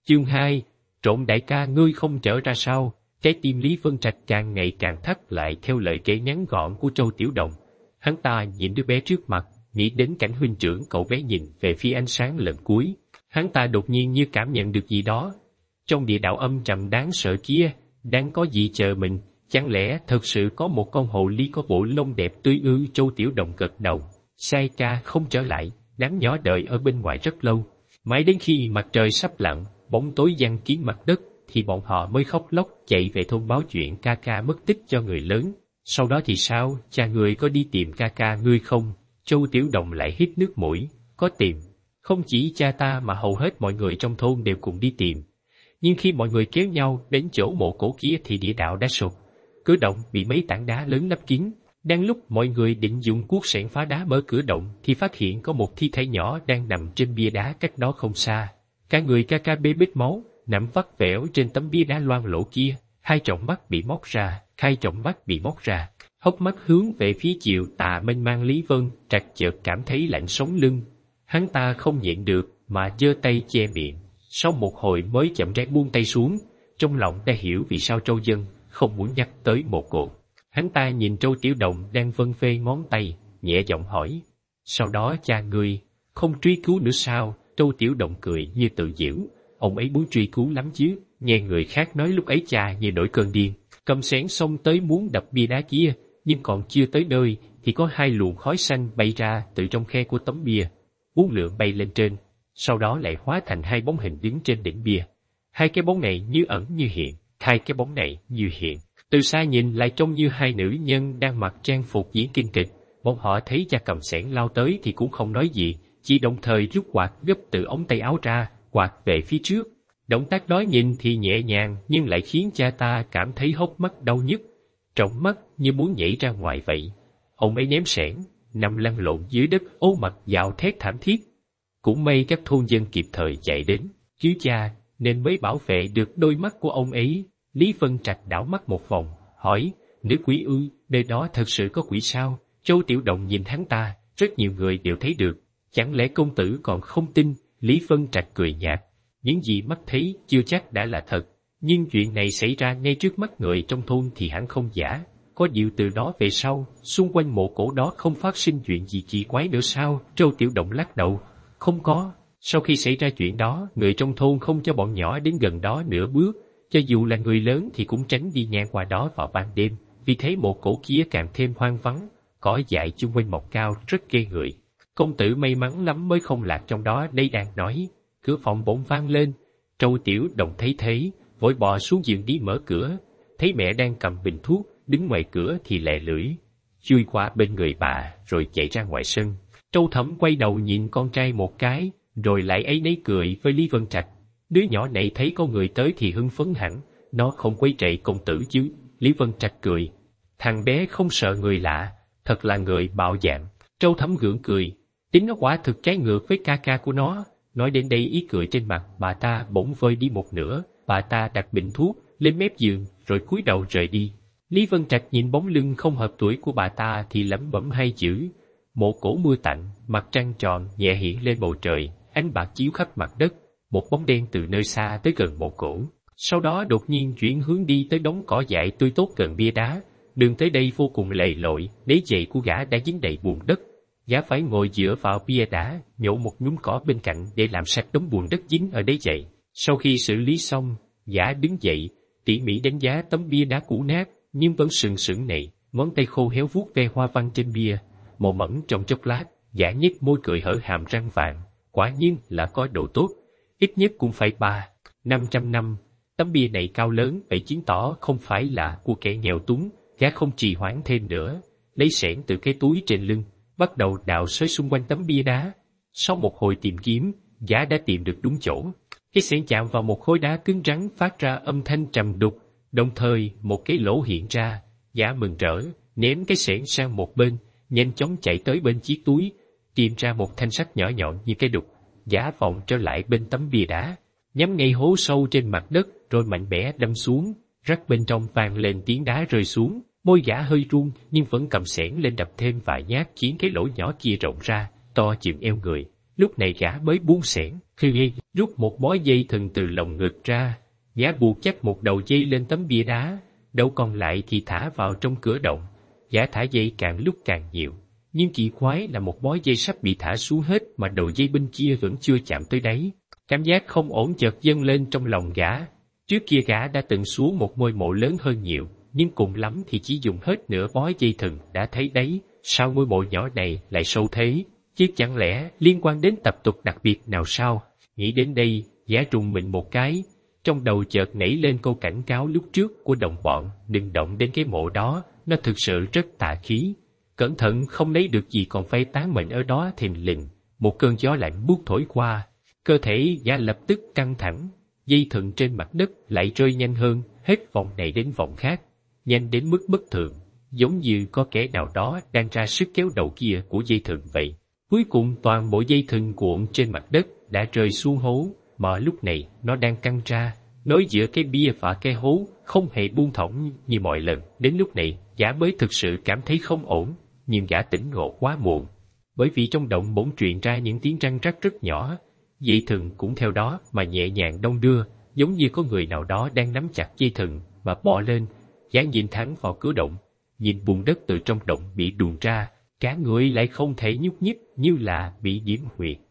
Chương 2, trộm đại ca ngươi không trở ra sao? Trái tim Lý Vân Trạch càng ngày càng thắt lại theo lời kể ngắn gọn của Châu Tiểu Đồng. Hắn ta nhìn đứa bé trước mặt, nghĩ đến cảnh huynh trưởng cậu bé nhìn về phía ánh sáng lần cuối. Hắn ta đột nhiên như cảm nhận được gì đó. Trong địa đạo âm trầm đáng sợ kia, đang có gì chờ mình? Chẳng lẽ thật sự có một con hồ ly có bộ lông đẹp tươi ư? Châu Tiểu Đồng gật đầu. Sai ca không trở lại, đám nhỏ đợi ở bên ngoài rất lâu. Mãi đến khi mặt trời sắp lặn, bóng tối giăng kín mặt đất, thì bọn họ mới khóc lóc chạy về thông báo chuyện ca ca mất tích cho người lớn. Sau đó thì sao? Cha người có đi tìm ca ca ngươi không? Châu Tiểu Đồng lại hít nước mũi. Có tìm. Không chỉ cha ta mà hầu hết mọi người trong thôn đều cùng đi tìm. Nhưng khi mọi người kéo nhau đến chỗ mộ cổ kia thì địa đạo đã sụp. Cửa động bị mấy tảng đá lớn lấp kín. Đang lúc mọi người định dùng cuốc sẻn phá đá mở cửa động thì phát hiện có một thi thể nhỏ đang nằm trên bia đá cách đó không xa. Cả người ca ca bê bết máu, nằm vắt vẻo trên tấm bia đá loang lổ kia. Hai tròng mắt bị móc ra, hốc mắt hướng về phía chiều tà mênh mang. Lý Vân Trạch chợt cảm thấy lạnh sống lưng. Hắn ta không nhịn được mà giơ tay che miệng. Sau một hồi mới chậm rãi buông tay xuống, trong lòng đã hiểu vì sao Châu Dân không muốn nhắc tới một cột. Hắn ta nhìn Châu Tiểu Đồng đang vân vê ngón tay, nhẹ giọng hỏi. Sau đó cha ngươi không truy cứu nữa sao? Châu Tiểu Đồng cười như tự giễu. Ông ấy muốn truy cứu lắm chứ. Nghe người khác nói lúc ấy cha như nổi cơn điên, cầm xẻng xông tới muốn đập bia đá kia, nhưng còn chưa tới nơi thì có hai luồng khói xanh bay ra từ trong khe của tấm bia, uốn lượn bay lên trên, sau đó lại hóa thành hai bóng hình đứng trên đỉnh bia. Hai cái bóng này như ẩn như hiện, hai cái bóng này như hiện. Từ xa nhìn lại trông như hai nữ nhân đang mặc trang phục diễn kinh kịch. Bọn họ thấy cha cầm xẻng lao tới thì cũng không nói gì, chỉ đồng thời rút quạt gấp từ ống tay áo ra, quạt về phía trước. Động tác đó nhìn thì nhẹ nhàng nhưng lại khiến cha ta cảm thấy hốc mắt đau nhức, trọng mắt như muốn nhảy ra ngoài vậy. Ông ấy ném xẻng, nằm lăn lộn dưới đất, ố mặt gào thét thảm thiết. Cũng may các thôn dân kịp thời chạy đến cứu cha nên mới bảo vệ được đôi mắt của ông ấy. Lý Vân Trạch đảo mắt một vòng, hỏi, nữ quỷ ư? Nơi đó thật sự có quỷ sao? Châu Tiểu Đồng nhìn hắn ta, rất nhiều người đều thấy được. Chẳng lẽ công tử còn không tin? Lý Vân Trạch cười nhạt. Những gì mắt thấy chưa chắc đã là thật, nhưng chuyện này xảy ra ngay trước mắt người trong thôn thì hẳn không giả. Có điều từ đó về sau, xung quanh mộ cổ đó không phát sinh chuyện gì kỳ quái nữa sao? Châu Tiểu Động lắc đầu. Không có. Sau khi xảy ra chuyện đó, người trong thôn không cho bọn nhỏ đến gần đó nửa bước. Cho dù là người lớn thì cũng tránh đi ngang qua đó vào ban đêm. Vì thế mộ cổ kia càng thêm hoang vắng, cỏ dại chung quanh mọc cao rất ghê người. Công tử may mắn lắm mới không lạc trong đó. Đây đang nói. Cửa phòng bỗng vang lên. Châu Tiểu Đồng thấy thế, vội bò xuống giường đi mở cửa. Thấy mẹ đang cầm bình thuốc, đứng ngoài cửa thì lẹ lưỡi, chui qua bên người bà rồi chạy ra ngoài sân. Châu Thẩm quay đầu nhìn con trai một cái, rồi lại áy náy cười với Lý Vân Trạch. Đứa nhỏ này thấy có người tới thì hưng phấn hẳn, nó không quấy rầy công tử chứ? Lý Vân Trạch cười. Thằng bé không sợ người lạ, thật là người bạo dạn. Châu Thẩm gượng cười, tính nó quả thực trái ngược với ca ca của nó. Nói đến đây ý cười trên mặt bà ta bỗng vơi đi một nửa. Bà ta đặt bình thuốc lên mép giường rồi cúi đầu rời đi. Lý Vân Trạch nhìn bóng lưng không hợp tuổi của bà ta thì lẩm bẩm hai chữ. Mộ cổ mưa tạnh, mặt trăng tròn nhẹ hiện lên bầu trời, ánh bạc chiếu khắp mặt đất. Một bóng đen từ nơi xa tới gần mộ cổ, sau đó đột nhiên chuyển hướng đi tới đống cỏ dại tươi tốt gần bia đá. Đường tới đây vô cùng lầy lội, đế giày của gã đã dính đầy bùn đất. Gã phải ngồi dựa vào bia đá, nhổ một nhúm cỏ bên cạnh để làm sạch đống bùn đất dính ở đế giày. Sau khi xử lý xong, gã đứng dậy, tỉ mỉ đánh giá tấm bia đá cũ nát nhưng vẫn sừng sững này, ngón tay khô héo vuốt ve hoa văn trên bia. Mò mẫm trong chốc lát, gã nhếch môi cười hở hàm răng vàng, quả nhiên là có độ tốt, ít nhất cũng phải 300-500 năm. Tấm bia này cao lớn vậy chứng tỏ không phải là của kẻ nghèo túng. Gã không trì hoãn thêm nữa, lấy xẻng từ cái túi trên lưng, bắt đầu đào xới xung quanh tấm bia đá. Sau một hồi tìm kiếm, gã đã tìm được đúng chỗ. Cái xẻng chạm vào một khối đá cứng rắn phát ra âm thanh trầm đục, đồng thời một cái lỗ hiện ra. Gã mừng rỡ, ném cái xẻng sang một bên, nhanh chóng chạy tới bên chiếc túi, tìm ra một thanh sắt nhỏ nhọn như cái đục. Gã vòng trở lại bên tấm bia đá, nhắm ngay hố sâu trên mặt đất rồi mạnh mẽ đâm xuống. Rắc bên trong vang lên tiếng đá rơi xuống. Môi gã hơi run nhưng vẫn cầm xẻng lên đập thêm vài nhát khiến cái lỗ nhỏ kia rộng ra, to chừng eo người. Lúc này gã mới buông xẻng, khi rút một bó dây thừng từ lồng ngực ra, gã buộc chắc một đầu dây lên tấm bia đá, đầu còn lại thì thả vào trong cửa động. Gã thả dây càng lúc càng nhiều, nhưng kỳ quái là một bó dây sắp bị thả xuống hết mà đầu dây bên kia vẫn chưa chạm tới đáy. Cảm giác không ổn chợt dâng lên trong lòng gã. Trước kia gã đã từng xuống một ngôi mộ lớn hơn nhiều, nhưng cùng lắm thì chỉ dùng hết nửa bó dây thừng đã thấy đấy. Sao ngôi mộ nhỏ này lại sâu thế? Chứ chẳng lẽ liên quan đến tập tục đặc biệt nào sao? Nghĩ đến đây, gã rùng mình một cái. Trong đầu chợt nảy lên câu cảnh cáo lúc trước của đồng bọn, đừng động đến cái mộ đó, nó thực sự rất tà khí. Cẩn thận không lấy được gì còn phải tán mệnh ở đó thình lình. Một cơn gió lạnh buốt thổi qua, cơ thể gã lập tức căng thẳng. Dây thừng trên mặt đất lại rơi nhanh hơn, hết vòng này đến vòng khác, nhanh đến mức bất thường, giống như có kẻ nào đó đang ra sức kéo đầu kia của dây thừng vậy. Cuối cùng toàn bộ dây thừng cuộn trên mặt đất đã rơi xuống hố, mà lúc này nó đang căng ra, nối giữa cái bia và cái hố, không hề buông thõng như mọi lần. Đến lúc này, gã mới thực sự cảm thấy không ổn, nhưng gã tỉnh ngộ quá muộn, bởi vì trong động bỗng truyền ra những tiếng răng rắc rất nhỏ, dây thừng cũng theo đó mà nhẹ nhàng đong đưa, giống như có người nào đó đang nắm chặt dây thừng mà bò lên. Gã nhìn thẳng vào cửa động, nhìn bùn đất từ trong động bị đùn ra, cả người lại không thể nhúc nhích, như là bị điểm huyệt.